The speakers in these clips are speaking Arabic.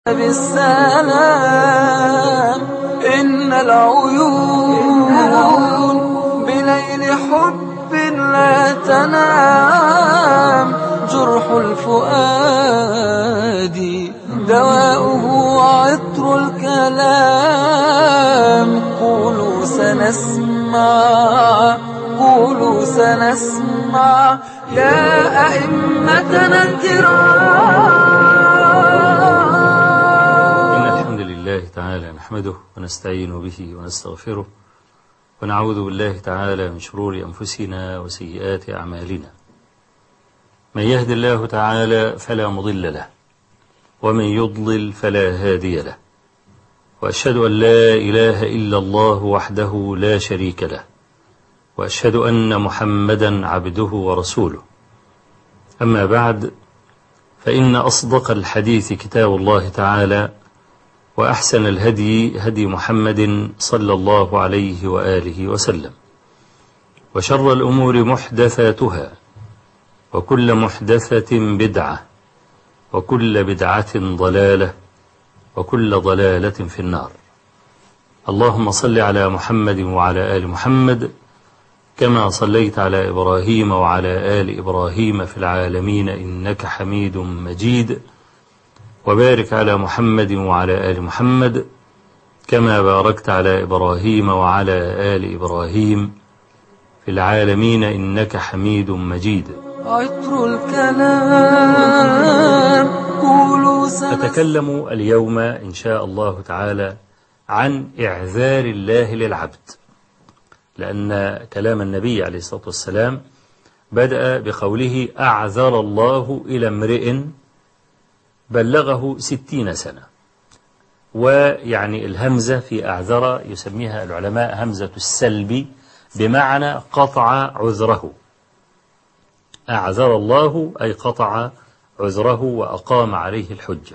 بالسلام إن العيون بليل حب لا تنام جرح الفؤاد دواؤه عطر الكلام قولوا سنسمع يا أئمتنا الكرام. إن الحمد لله تعالى نحمده ونستعين به ونستغفره ونعوذ بالله تعالى من شرور أنفسنا وسيئات أعمالنا. من يهد الله تعالى فلا مضل له ومن يضلل فلا هادي له، وأشهد أن لا إله إلا الله وحده لا شريك له، وأشهد أن محمدا عبده ورسوله. أما بعد، فإن أصدق الحديث كتاب الله تعالى، وأحسن الهدي هدي محمد صلى الله عليه وآله وسلم، وشر الأمور محدثاتها، وكل محدثة بدعة، وكل بدعة ضلالة، وكل ضلالة في النار. اللهم صل على محمد وعلى آل محمد كما صليت على إبراهيم وعلى آل إبراهيم في العالمين إنك حميد مجيد، وبارك على محمد وعلى آل محمد كما باركت على إبراهيم وعلى آل إبراهيم في العالمين إنك حميد مجيد. عطر الكلام أتكلم اليوم إن شاء الله تعالى عن إعذار الله للعبد، لأن كلام النبي عليه الصلاة والسلام بدأ بقوله أعذر الله إلى امرئ بلغه 60 سنة، ويعني الهمزة في أعذر يسميها العلماء همزة السلب، بمعنى قطع عذره. أعذر الله أي قطع عذره وأقام عليه الحجة.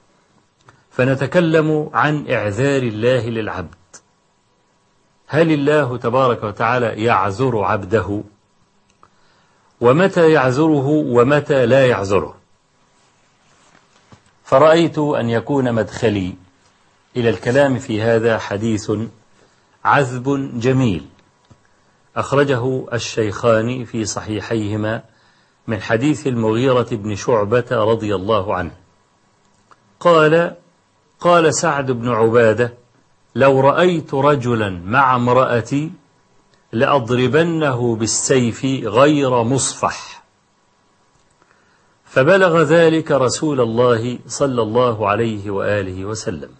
فنتكلم عن إعذار الله للعبد. هل الله تبارك وتعالى يعذر عبده؟ ومتى يعذره ومتى لا يعذره؟ فرأيت أن يكون مدخلي إلى الكلام في هذا حديث عذب جميل أخرجه الشيخان في صحيحيهما من حديث المغيرة بن شعبة رضي الله عنه قال سعد بن عبادة: لو رأيت رجلا مع امرأتي لأضربنه بالسيف غير مصفح. فبلغ ذلك رسول الله صلى الله عليه وآله وسلم،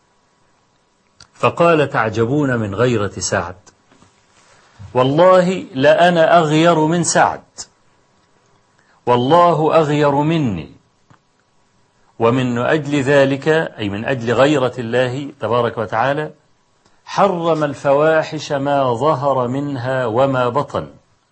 فقال: تعجبون من غيرة سعد، والله لأنا أغير من سعد، والله أغير مني. ومن أجل ذلك، أي من أجل غيرة الله تبارك وتعالى، حرم الفواحش ما ظهر منها وما بطن،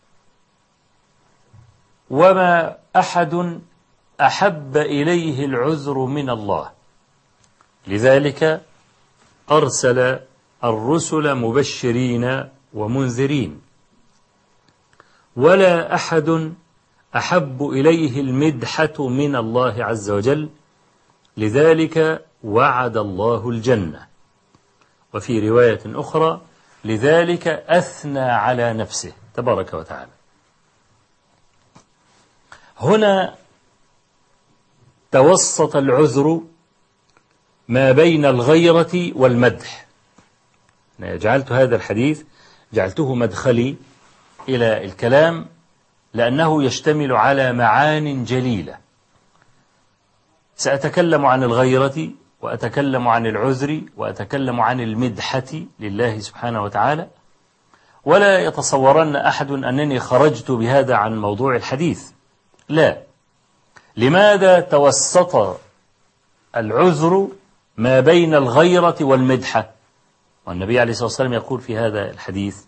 وما أحد أحب إليه العذر من الله. لذلك أرسل الرسل مبشرين ومنذرين، ولا أحد أحب إليه المدحة من الله عز وجل. لذلك وعد الله الجنة. وفي رواية أخرى: لذلك أثنى على نفسه تبارك وتعالى. هنا توسط العذر ما بين الغيرة والمدح. أنا جعلت هذا الحديث جعلته مدخلي إلى الكلام، لأنه يشتمل على معان جليلة. سأتكلم عن الغيرة، وأتكلم عن العذر، وأتكلم عن المدحة لله سبحانه وتعالى. ولا يتصورن أحد أنني خرجت بهذا عن موضوع الحديث، لا. لماذا توسط العذر ما بين الغيرة والمدحة؟ والنبي عليه الصلاة والسلام يقول في هذا الحديث: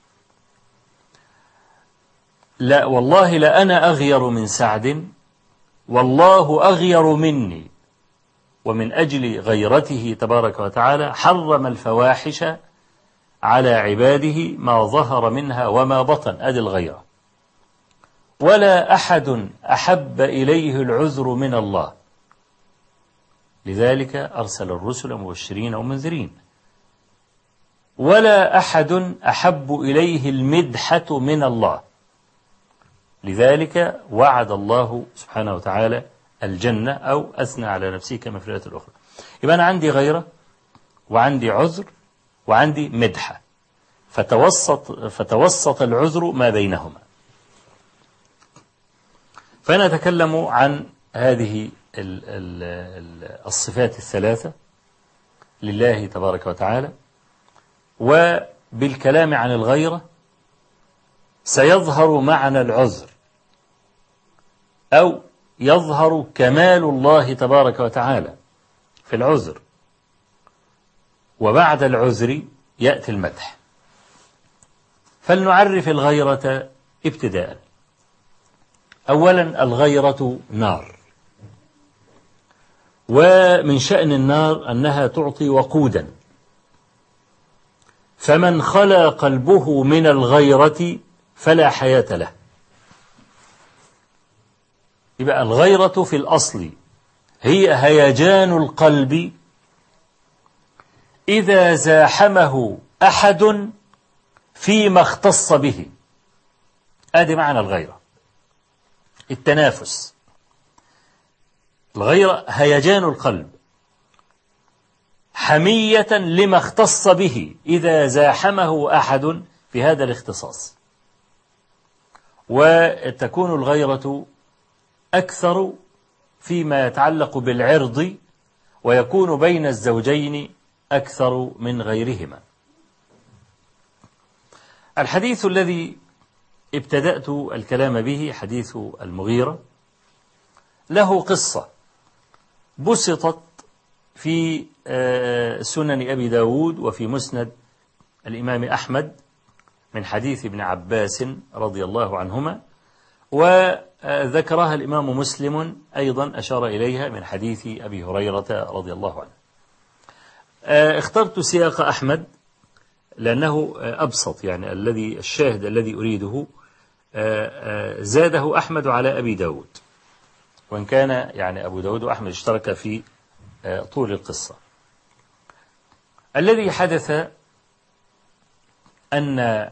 لا والله لأنا أغير من سعد، والله أغير مني. ومن أجل غيرته تبارك وتعالى حرم الفواحش على عباده ما ظهر منها وما بطن، أدي الغيرة. ولا أحد أحب إليه العذر من الله. لذلك أرسل الرسل مبشرين ومنذرين. ولا أحد أحب إليه المدحة من الله، لذلك وعد الله سبحانه وتعالى الجنة أو أثنى على نفسه كما في الآية الأخرى. يبقى أنا عندي غيرة وعندي عذر وعندي مدحة، فتوسط العذر ما بينهما. فأنا أتكلم عن هذه الصفات الثلاثة لله تبارك وتعالى، وبالكلام عن الغيرة سيظهر معنى العذر أو يظهر كمال الله تبارك وتعالى في العذر، وبعد العذر يأتي المدح. فلنعرف الغيرة ابتداء. أولا الغيرة نار، ومن شأن النار أنها تعطي وقودا، فمن خلا قلبه من الغيرة فلا حياة له. يبقى الغيرة في الأصل هي هيجان القلب إذا زاحمه أحد فيما اختص به. آدي معنى الغيرة، التنافس. الغيرة هيجان القلب حمية لما اختص به إذا زاحمه أحد في هذا الاختصاص. وتكون الغيرة أكثر فيما يتعلق بالعرض، ويكون بين الزوجين أكثر من غيرهما. الحديث الذي ابتدأت الكلام به حديث المغيرة له قصة بسطت في سنن أبي داود وفي مسند الإمام أحمد من حديث ابن عباس رضي الله عنهما، وذكرها الإمام مسلم أيضا أشار إليها من حديث أبي هريرة رضي الله عنه. اخترت سياق أحمد لأنه أبسط، يعني الشاهد الذي أريده زاده أحمد على أبي داود، وإن كان يعني أبو داود وأحمد اشترك في طول القصة. الذي حدث أن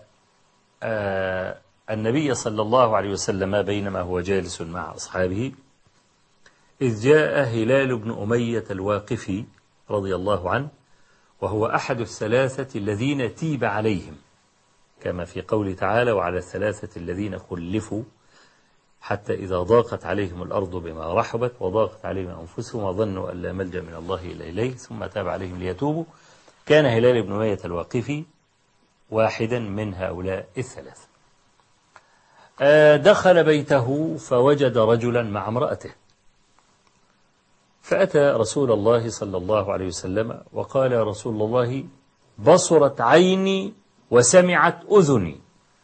النبي صلى الله عليه وسلم بينما هو جالس مع أصحابه إذ جاء هلال بن أمية الواقفي رضي الله عنه، وهو أحد الثلاثة الذين تيب عليهم، كما في قوله تعالى: وعلى الثلاثة الذين خلفوا حتى إذا ضاقت عليهم الأرض بما رحبت وضاقت عليهم أنفسهم وظنوا أن لا ملجأ من الله إلا إليه ثم تاب عليهم ليتوبوا. كان هلال بن أمية الواقفي واحدا من هؤلاء الثلاثة. دخل بيته فوجد رجلا مع امرأته، فأتى رسول الله صلى الله عليه وسلم وقال: يا رسول الله، بصرت عيني وسمعت أذني.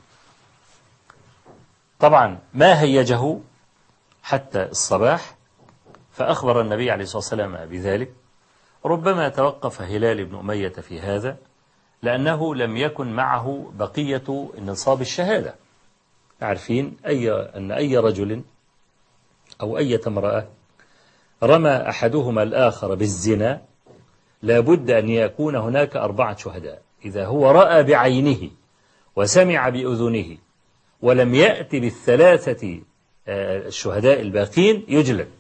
طبعا ما هيجه حتى الصباح، فأخبر النبي عليه الصلاة والسلام بذلك. ربما توقف هلال بن أمية في هذا لأنه لم يكن معه بقية نصاب الشهادة. عارفين أن أي رجل أو أي امرأة رمى أحدهما الآخر بالزنا لابد أن يكون هناك 4 شهداء. إذا هو رأى بعينه وسمع بأذنه ولم يأتي بالثلاثة الشهداء الباقين يجلد.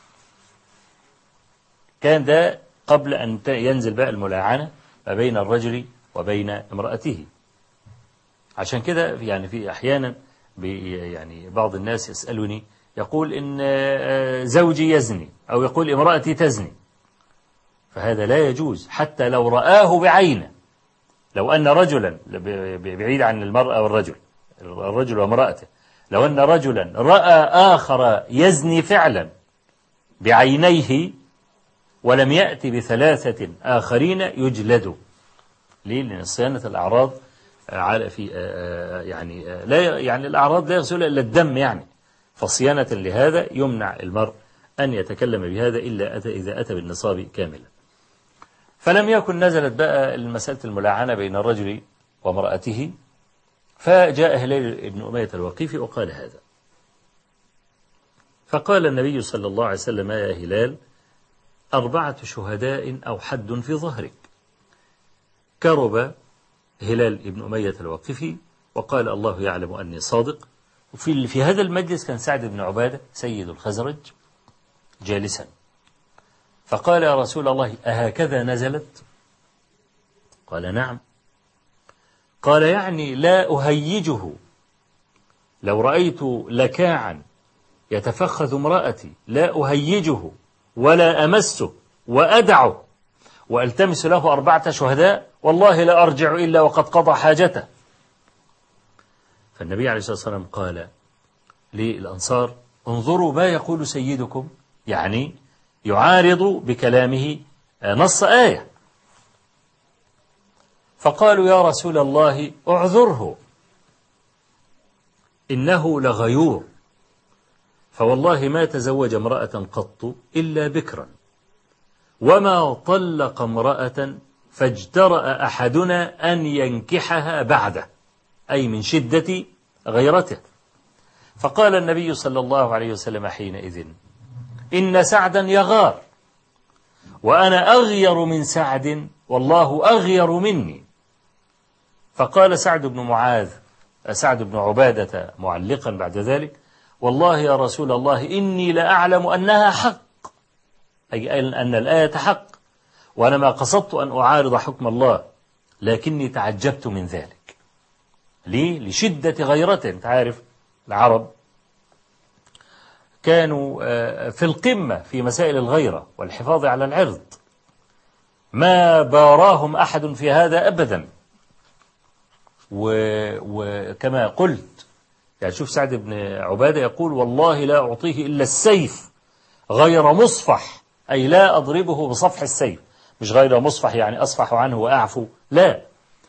كان ده قبل أن ينزل بقى الملاعنة ما بين الرجل وبين امرأته. عشان كده يعني في أحيانا يعني بعض الناس يسألني يقول إن زوجي يزني أو يقول امرأتي تزني، فهذا لا يجوز حتى لو رآه بعينه. لو أن رجلا بعيد عن المرأة والرجل، الرجل وامرأته، لو أن رجلا رأى آخر يزني فعلا بعينيه ولم يأتي ب3 آخرين يجلد. ليه؟ لأن صيانة الأعراض في يعني الأعراض لا يغسلها إلا الدم، يعني فصيانة لهذا يمنع المرء أن يتكلم بهذا إلا إذا أتى بالنصاب كاملا. فلم يكن نزلت بقى المسألة الملاعنة بين الرجل وامرأته، فجاء هلال بن أمية الواقفي وقال هذا. فقال النبي صلى الله عليه وسلم: يا هلال، 4 شهداء أو حد في ظهرك. كرب هلال بن أمية الواقفي وقال الله يعلم أني صادق. في هذا المجلس كان سعد بن عبادة سيد الخزرج جالسا، فقال يا رسول الله أهكذا نزلت؟ قال نعم. قال يعني لا أهيجه، لو رأيت لكاعا يتفخذ امرأتي لا أهيجه ولا أمسه وأدعه وألتمس له 4 شهداء، والله لا أرجع إلا وقد قضى حاجته. فالنبي عليه الصلاة والسلام قال للأنصار انظروا ما يقول سيدكم، يعني يعارض بكلامه نص آية. فقالوا يا رسول الله اعذره إنه لغيور، فوالله ما تزوج امرأة قط إلا بكرا، وما طلق امرأة فاجترأ أحدنا أن ينكحها بعده، أي من شدة غيرته. فقال النبي صلى الله عليه وسلم حينئذ إن سعدا يغار، وأنا أغير من سعد والله أغير مني. فقال سعد بن عبادة معلقا بعد ذلك والله يا رسول الله إني لأعلم أنها حق، أي أن الآية حق، وأنا ما قصدت أن أعارض حكم الله، لكني تعجبت من ذلك. ليه؟ لشدة غيرته. أنت عارف العرب كانوا في القمة في مسائل الغيرة والحفاظ على العرض، ما باراهم أحد في هذا أبدا. وكما قلت يعني شوف سعد بن عبادة يقول والله لا أعطيه إلا السيف غير مصفح، أي لا أضربه بصفح السيف، مش غير مصفح يعني أصفح عنه وأعفو، لا،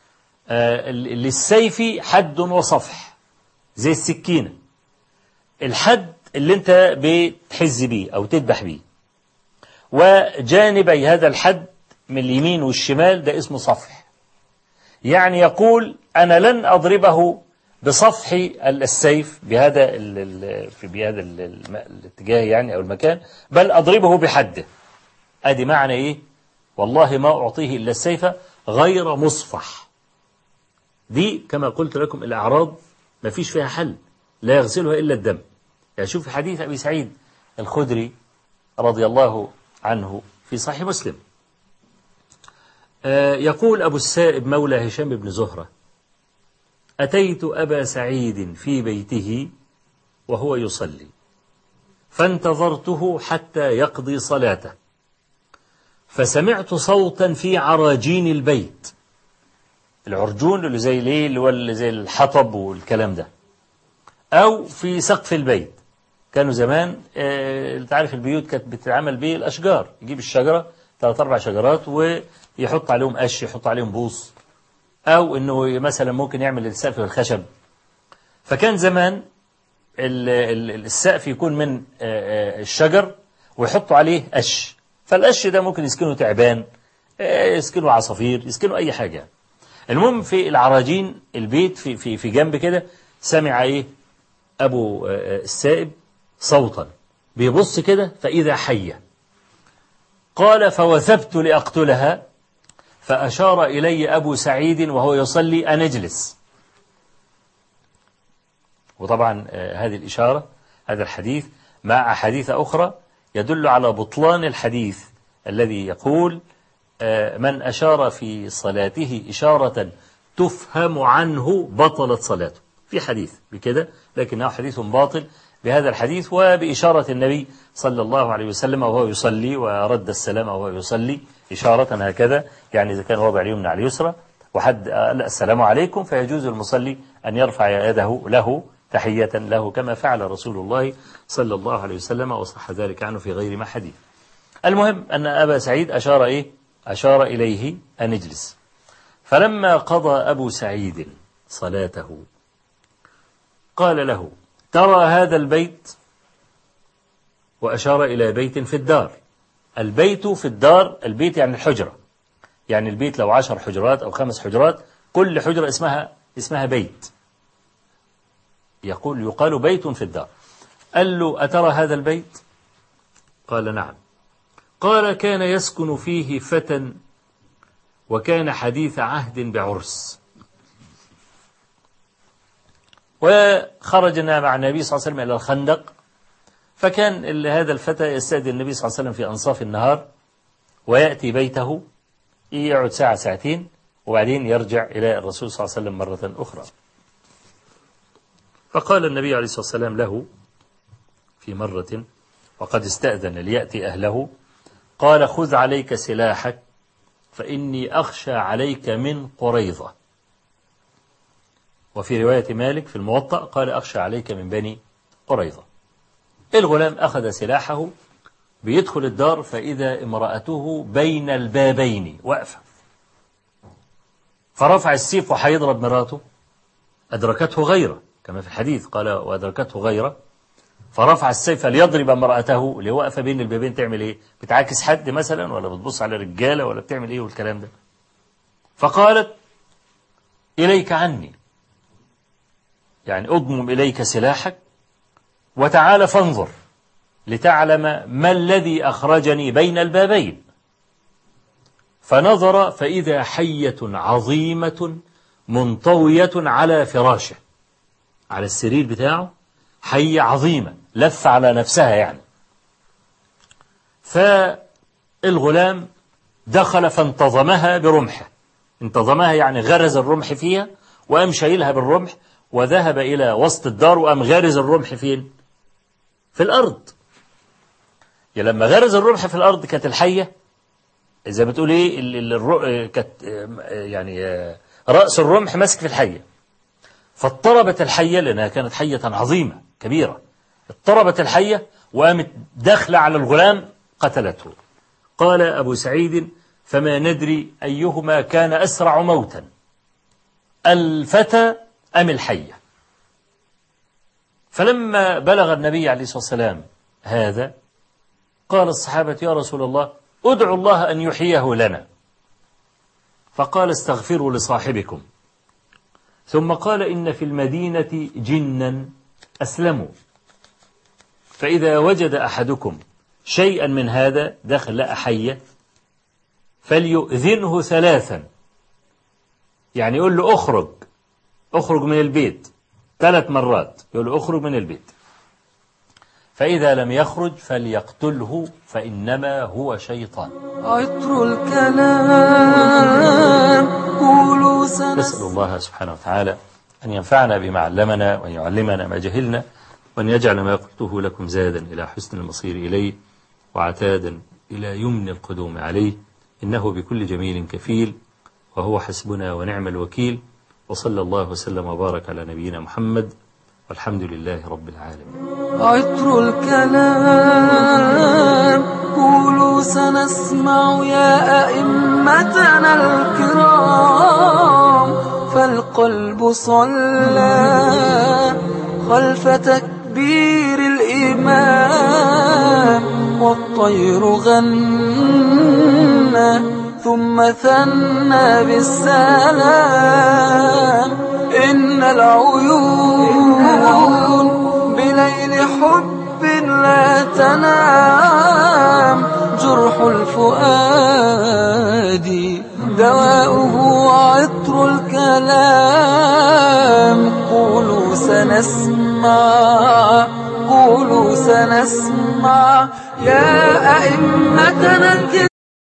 للسيف حد وصفح زي السكينة، الحد اللي انت بتحز بيه أو تذبح بيه، وجانبي هذا الحد من اليمين والشمال ده اسمه صفح. يعني يقول أنا لن أضربه بصفح السيف بهذا الاتجاه يعني أو المكان، بل أضربه بحده. أدي معنى إيه؟ والله ما أعطيه إلا السيف غير مصفح. دي كما قلت لكم الأعراض ما فيش فيها حل، لا يغسلها إلا الدم. يعني شوف حديث أبي سعيد الخدري رضي الله عنه في صحيح مسلم، يقول أبو السائب مولى هشام بن زهرة أتيت أبا سعيد في بيته وهو يصلي فانتظرته حتى يقضي صلاته، فسمعت صوتا في عراجين البيت. العرجون اللي زي ليه اللي زي الحطب والكلام ده، أو في سقف البيت. كانوا زمان تعرف البيوت كانت بتتعمل به الأشجار، يجيب الشجرة 3-4 شجرات ويحط عليهم قش، يحط عليهم بوص، أو إنه مثلا ممكن يعمل السقف بالخشب. فكان زمان السقف يكون من الشجر ويحطوا عليه قش، فالقش ده ممكن يسكنه تعبان، يسكنه عصافير، يسكنه أي حاجة. المهم في العراجين البيت في جنب كده سمع إيه أبو السائب صوتا بيبص كده فإذا حية. قال فوثبت لأقتلها، فأشار إلي أبو سعيد وهو يصلي أن اجلس. وطبعا هذه الإشارة هذا الحديث مع أحاديث أخرى يدل على بطلان الحديث الذي يقول من أشار في صلاته إشارة تفهم عنه بطلت صلاته. في حديث بكده لكنه حديث باطل بهذا الحديث وبإشارة النبي صلى الله عليه وسلم وهو يصلي ورد السلام وهو يصلي إشارة هكذا، يعني إذا كان وضع اليمنى على اليسرى وحد السلام عليكم فيجوز المصلي أن يرفع يده له تحية له كما فعل رسول الله صلى الله عليه وسلم، وصح ذلك عنه في غير ما حديث. المهم أن أبا سعيد أشار إليه أن اجلس. فلما قضى أبو سعيد صلاته قال له ترى هذا البيت؟ وأشار إلى بيت في الدار. البيت في الدار، البيت يعني الحجرة، يعني البيت لو 10 حجرات أو 5 حجرات كل حجرة اسمها بيت، يقال بيت في الدار. قال له أترى هذا البيت؟ قال نعم. قال كان يسكن فيه فتى وكان حديث عهد بعرس، وخرجنا مع النبي صلى الله عليه وسلم إلى الخندق، فكان هذا الفتى يستأذن النبي صلى الله عليه وسلم في أنصاف النهار ويأتي بيته، يقعد ساعة ساعتين وبعدين يرجع إلى الرسول صلى الله عليه وسلم مرة أخرى. فقال النبي عليه الصلاة والسلام له في مرة وقد استأذن ليأتي أهله، قال خذ عليك سلاحك فإني أخشى عليك من قريظة. وفي رواية مالك في الموطأ قال أخشى عليك من بني قريظة. الغلام أخذ سلاحه بيدخل الدار فإذا امرأته بين البابين واقفة، فرفع السيف وحيضرب مراته، أدركته غيره كما في الحديث قال وأدركته غيره، فرفع السيف ليضرب امرأته اللي واقفة بين البابين. تعمل إيه؟ بتعاكس حد مثلا، ولا بتبص على رجالة، ولا بتعمل إيه والكلام ده؟ فقالت إليك عني، يعني أضمم إليك سلاحك وتعال فانظر لتعلم ما الذي أخرجني بين البابين. فنظر فإذا حية عظيمة منطوية على فراشه، على السرير بتاعه حية عظيمة لف على نفسها يعني. فالغلام دخل فانتظمها برمحه، انتظمها يعني غرز الرمح فيها وقام شايلها بالرمح وذهب إلى وسط الدار وقام غارز الرمح فين؟ في الأرض. يعني لما غرز الرمح في الأرض كانت الحية إذا بتقول إيه كانت يعني رأس الرمح ماسك في الحية، فاضطربت الحية لأنها كانت حية عظيمة كبيرة، اضطربت الحية وقامت داخلة على الغلام قتلته. قال أبو سعيد فما ندري أيهما كان أسرع موتا، الفتى أم الحية. فلما بلغ النبي عليه الصلاة والسلام هذا قال الصحابة يا رسول الله ادعوا الله أن يحييه لنا، فقال استغفروا لصاحبكم، ثم قال إن في المدينة جنا أسلموا، فإذا وجد أحدكم شيئا من هذا دخل حية فليؤذنه ثلاثا، يعني يقول له اخرج من البيت 3 مرات، يقول له اخرج من البيت، فإذا لم يخرج فليقتله فإنما هو شيطان. عطر الكلام قولوا نسأل الله سبحانه وتعالى أن ينفعنا بما علمنا وأن يعلمنا ما جهلنا، وأن يجعل ما قلته لكم زادا إلى حسن المصير إليه وعتادا إلى يمن القدوم عليه، إنه بكل جميل كفيل وهو حسبنا ونعم الوكيل. وصلى الله وسلم وبارك على نبينا محمد والحمد لله رب العالمين. عطر الكلام قولوا سنسمع يا أئمتنا الكرام، فالقلب صلى خلف تكبير الإمام، والطير غنى ثم ثنى بالسلام. إن العيون بليل حب لا تنام، جرح الفؤاد دواؤه عطر الكلام. قولوا سنسمع يا أئمتنا